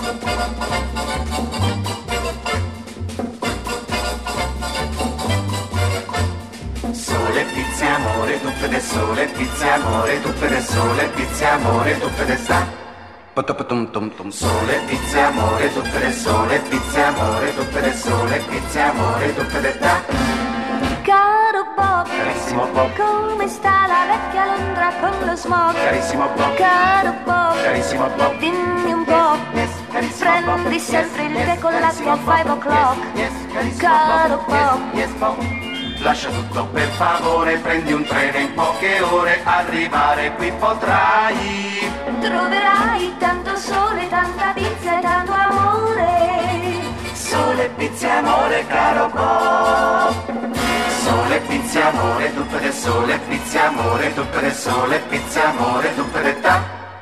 Sole, pizza, amore, tutte del sole, pizza, amore, tutte del sole, pizza, amore, tutte del sta. Sole, pizza, amore, tutte del sole, pizza, amore, tutte del sole, pizza, amore, tutte del ta. Caro Bob, Carissimo Bob, come sta la vecchia Londra con lo smog? carissimo Bob, Caro Bob, carissimo Bob, dimmi un po', yes, carissimo Bob, prendi sempre il yes, tè con l'acqua a carissimo 5 o'clock. yes, carissimo Caro Bob, Bob, yes, Bob. Lascia tutto per favore, prendi un treno in poche ore, arrivare qui potrai. troverai tanto sole, tanta pizza e tanto amore. Sole, pizza e amore, caro Bob. Sole, pizza e amore, tutte del sole, pizza e amore, tutte del sole, pizza e amore, tutte del ta.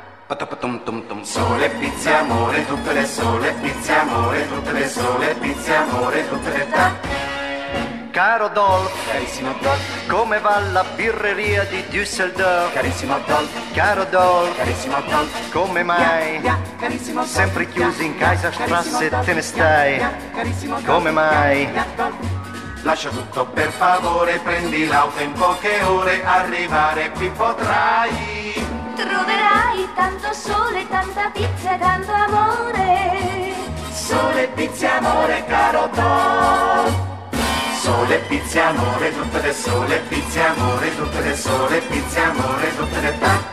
Sole, pizza e amore, tutte del sole, pizza e amore, tutte del sole, pizza e amore, tutte del ta. Caro Dolph, Carissimo Dolph, come va la birreria di Düsseldorf? carissimo Dolph, Caro Dolph, carissimo Dolph, come mai? carissimo Dolph, Sempre chiusi in Kaiserstrasse te ne stai? carissimo Dolph, Come mai? Lascia tutto per favore, prendi l'auto in poche ore, arrivare qui potrai. Troverai tanto sole, tanta pizza e tanto amore. Sole, pizza e amore, caro Dolph. Sole, pizza e amore, tutte del sole, pizza e amore, tutte del sole, pizza e amore, tutte del ta.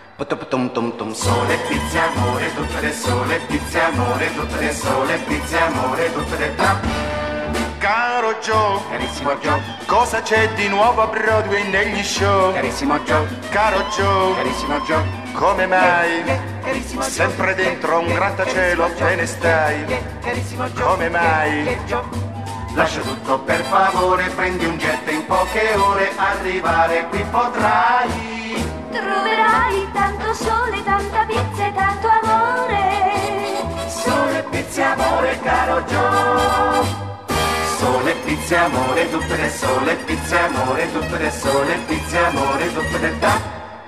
Sole, pizza e amore, tutte del sole, pizza e amore, tutte del sole, pizza e amore, tutte del ta. Caro Joe, Carissimo Joe, cosa c'è di nuovo a Broadway negli show? carissimo Joe, Caro Joe, carissimo Joe, come mai? carissimo Joe, Sempre dentro un grattacielo te ne stai? carissimo Joe, Come mai? Lascia tutto per favore, prendi un jet in poche ore, arrivare qui potrai. Troverai tanto sole, tanta pizza e tanto amore. Sole, pizza e amore, caro Joe. Sole, pizza e amore, tutte le sole, pizza e amore, tutte le sole, pizza e amore, tutte le ta.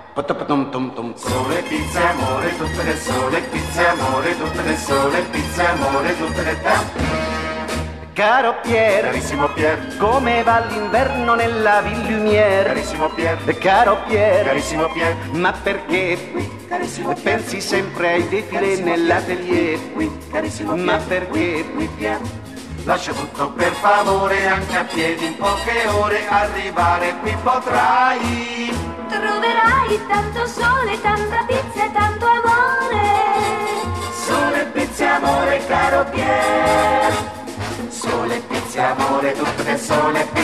Sole, pizza e amore, tutte le sole, pizza e amore, tutte le sole, pizza e amore, tutte le ta. Caro Pier, Carissimo Pier, come va l'inverno nella Ville Lumière? carissimo Pier, Caro Pier, carissimo Pier, ma perché carissimo Pier, pensi sempre ai defilé nell'atelier? carissimo Ma Pier, perché? Pier. Lascia tutto per favore, anche a piedi in poche ore, arrivare qui potrai. Troverai tanto sole, tanta pizza e tanto amore. Sole, pizza e amore, caro Pier. Sole, pizza e amore, tutte le sole,